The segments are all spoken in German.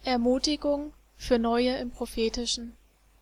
Ermutigung für Neue im Prophetischen.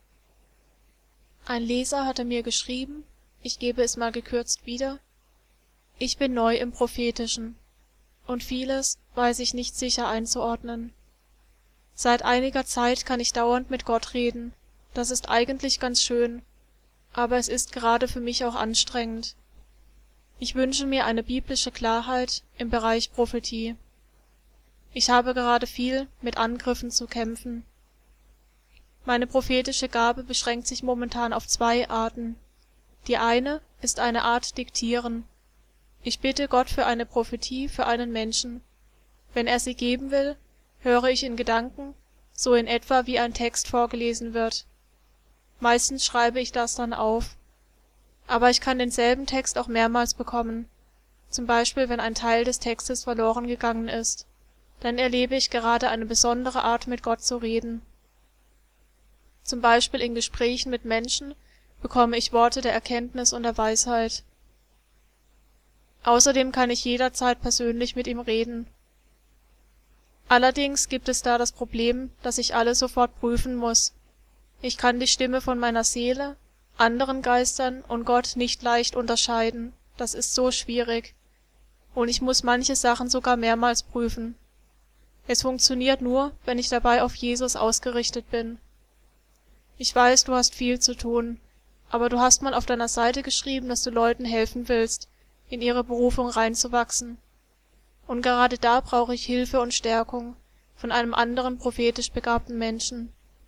Ein Leser hatte mir geschrieben, ich gebe es mal gekürzt wieder: Ich bin neu im Prophetischen und vieles weiß ich nicht sicher einzuordnen. Seit einiger Zeit kann ich dauernd mit Gott reden. Das ist eigentlich ganz schön, aber es ist gerade für mich auch anstrengend. Ich wünsche mir eine biblische Klarheit im Bereich Prophetie. Ich habe gerade viel mit Angriffen zu kämpfen. Meine prophetische Gabe beschränkt sich momentan auf 2 Arten. Die eine ist eine Art Diktieren. Ich bitte Gott für eine Prophetie für einen Menschen. Wenn er sie geben will, höre ich in Gedanken, so in etwa wie ein Text vorgelesen wird. Meistens schreibe ich das dann auf. Aber ich kann denselben Text auch mehrmals bekommen, zum Beispiel wenn ein Teil des Textes verloren gegangen ist. Dann erlebe ich gerade eine besondere Art, mit Gott zu reden. Zum Beispiel in Gesprächen mit Menschen bekomme ich Worte der Erkenntnis und der Weisheit. Außerdem kann ich jederzeit persönlich mit ihm reden. Allerdings gibt es da das Problem, dass ich alles sofort prüfen muss. Ich kann die Stimme von meiner Seele, anderen Geistern und Gott nicht leicht unterscheiden. Das ist so schwierig. Und ich muss manche Sachen sogar mehrmals prüfen. Es funktioniert nur, wenn ich dabei auf Jesus ausgerichtet bin. Ich weiß, du hast viel zu tun, aber du hast mal auf deiner Seite geschrieben, dass du Leuten helfen willst, in ihre Berufung reinzuwachsen. Und gerade da brauche ich Hilfe und Stärkung von einem anderen prophetisch begabten Menschen.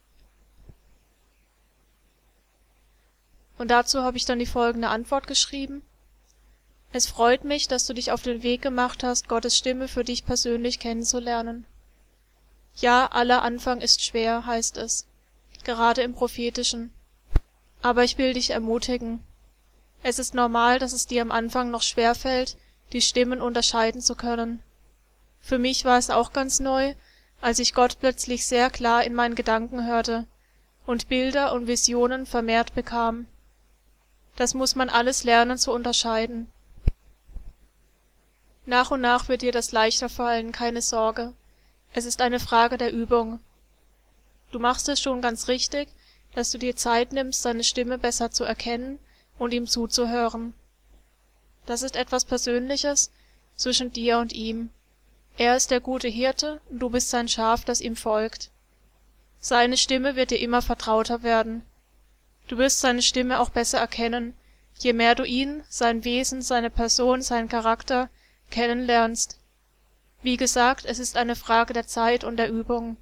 Und dazu habe ich dann die folgende Antwort geschrieben: Es freut mich, dass du dich auf den Weg gemacht hast, Gottes Stimme für dich persönlich kennenzulernen. Ja, aller Anfang ist schwer, heißt es, gerade im Prophetischen. Aber ich will dich ermutigen. Es ist normal, dass es dir am Anfang noch schwer fällt, die Stimmen unterscheiden zu können. Für mich war es auch ganz neu, als ich Gott plötzlich sehr klar in meinen Gedanken hörte und Bilder und Visionen vermehrt bekam. Das muss man alles lernen zu unterscheiden. Nach und nach wird dir das leichter fallen, keine Sorge. Es ist eine Frage der Übung. Du machst es schon ganz richtig, dass du dir Zeit nimmst, seine Stimme besser zu erkennen und ihm zuzuhören. Das ist etwas Persönliches zwischen dir und ihm. Er ist der gute Hirte und du bist sein Schaf, das ihm folgt. Seine Stimme wird dir immer vertrauter werden. Du wirst seine Stimme auch besser erkennen, je mehr du ihn, sein Wesen, seine Person, seinen Charakter kennenlernst. Wie gesagt, es ist eine Frage der Zeit und der Übung.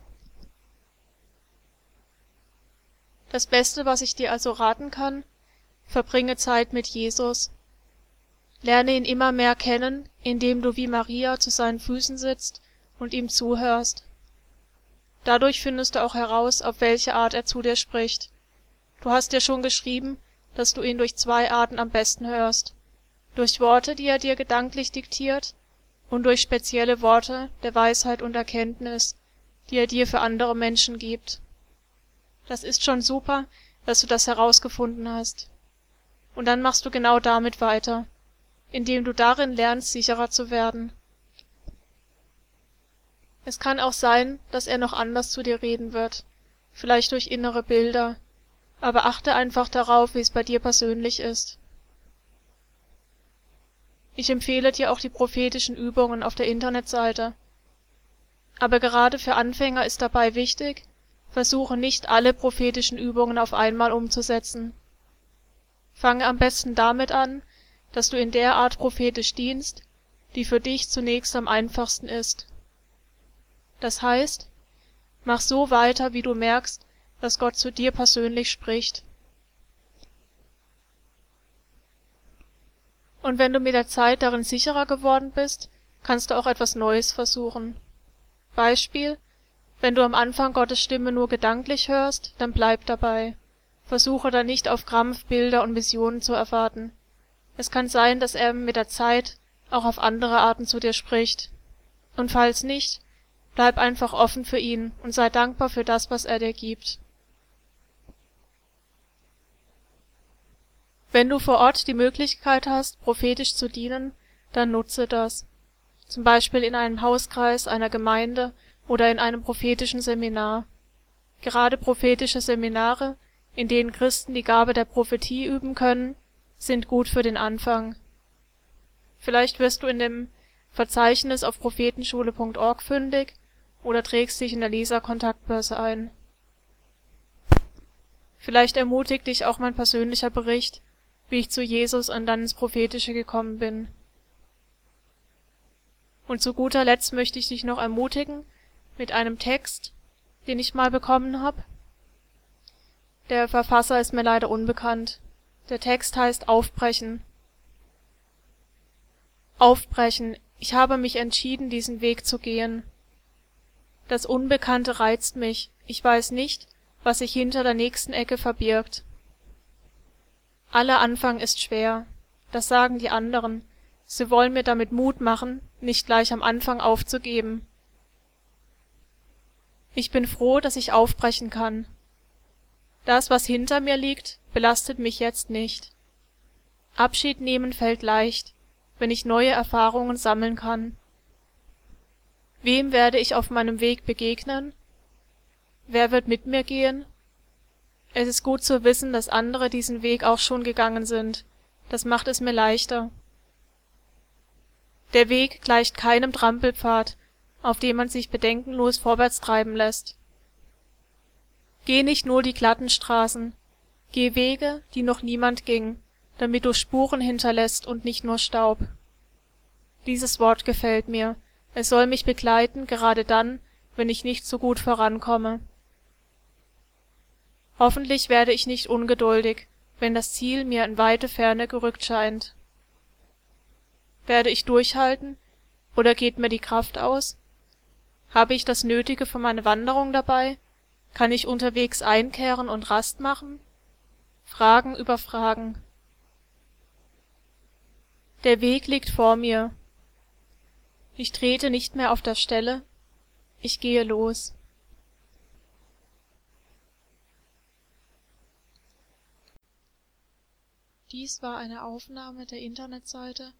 Das Beste, was ich dir also raten kann: Verbringe Zeit mit Jesus. Lerne ihn immer mehr kennen, indem du wie Maria zu seinen Füßen sitzt und ihm zuhörst. Dadurch findest du auch heraus, auf welche Art er zu dir spricht. Du hast ja schon geschrieben, dass du ihn durch 2 Arten am besten hörst: durch Worte, die er dir gedanklich diktiert, und durch spezielle Worte der Weisheit und Erkenntnis, die er dir für andere Menschen gibt. Das ist schon super, dass du das herausgefunden hast. Und dann machst du genau damit weiter, indem du darin lernst, sicherer zu werden. Es kann auch sein, dass er noch anders zu dir reden wird, vielleicht durch innere Bilder, aber achte einfach darauf, wie es bei dir persönlich ist. Ich empfehle dir auch die prophetischen Übungen auf der Internetseite. Aber gerade für Anfänger ist dabei wichtig: Versuche nicht alle prophetischen Übungen auf einmal umzusetzen. Fange am besten damit an, dass du in der Art prophetisch dienst, die für dich zunächst am einfachsten ist. Das heißt, mach so weiter, wie du merkst, dass Gott zu dir persönlich spricht. Und wenn du mit der Zeit darin sicherer geworden bist, kannst du auch etwas Neues versuchen. Beispiel: Wenn du am Anfang Gottes Stimme nur gedanklich hörst, dann bleib dabei. Versuche dann nicht auf Krampf Bilder und Visionen zu erwarten. Es kann sein, dass er mit der Zeit auch auf andere Arten zu dir spricht. Und falls nicht, bleib einfach offen für ihn und sei dankbar für das, was er dir gibt. Wenn du vor Ort die Möglichkeit hast, prophetisch zu dienen, dann nutze das. Zum Beispiel in einem Hauskreis einer Gemeinde oder in einem prophetischen Seminar. Gerade prophetische Seminare, in denen Christen die Gabe der Prophetie üben können, sind gut für den Anfang. Vielleicht wirst du in dem Verzeichnis auf prophetenschule.org fündig oder trägst dich in der Leserkontaktbörse ein. Vielleicht ermutigt dich auch mein persönlicher Bericht, wie ich zu Jesus und dann ins Prophetische gekommen bin. Und zu guter Letzt möchte ich dich noch ermutigen mit einem Text, den ich mal bekommen habe. Der Verfasser ist mir leider unbekannt. Der Text heißt Aufbrechen. Aufbrechen. Ich habe mich entschieden, diesen Weg zu gehen. Das Unbekannte reizt mich. Ich weiß nicht, was sich hinter der nächsten Ecke verbirgt. Aller Anfang ist schwer. Das sagen die anderen. Sie wollen mir damit Mut machen, nicht gleich am Anfang aufzugeben. Ich bin froh, dass ich aufbrechen kann. Das, was hinter mir liegt, belastet mich jetzt nicht. Abschied nehmen fällt leicht, wenn ich neue Erfahrungen sammeln kann. Wem werde ich auf meinem Weg begegnen? Wer wird mit mir gehen? Es ist gut zu wissen, dass andere diesen Weg auch schon gegangen sind. Das macht es mir leichter. Der Weg gleicht keinem Trampelpfad, auf dem man sich bedenkenlos vorwärts treiben lässt. Geh nicht nur die glatten Straßen, geh Wege, die noch niemand ging, damit du Spuren hinterlässt und nicht nur Staub. Dieses Wort gefällt mir. Es soll mich begleiten, gerade dann, wenn ich nicht so gut vorankomme. Hoffentlich werde ich nicht ungeduldig, wenn das Ziel mir in weite Ferne gerückt scheint. Werde ich durchhalten, oder geht mir die Kraft aus? Habe ich das Nötige für meine Wanderung dabei? Kann ich unterwegs einkehren und Rast machen? Fragen über Fragen. Der Weg liegt vor mir. Ich trete nicht mehr auf der Stelle, ich gehe los. Dies war eine Aufnahme der Internetseite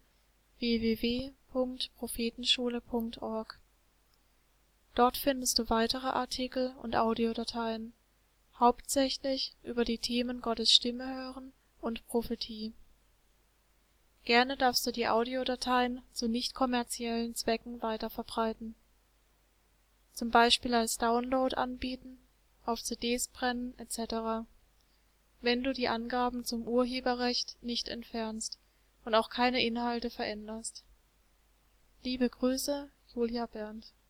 www.prophetenschule.org. Dort findest du weitere Artikel und Audiodateien, hauptsächlich über die Themen Gottes Stimme hören und Prophetie. Gerne darfst du die Audiodateien zu nicht kommerziellen Zwecken weiterverbreiten, zum Beispiel als Download anbieten, auf CDs brennen etc., wenn du die Angaben zum Urheberrecht nicht entfernst und auch keine Inhalte veränderst. Liebe Grüße, Julia Berndt.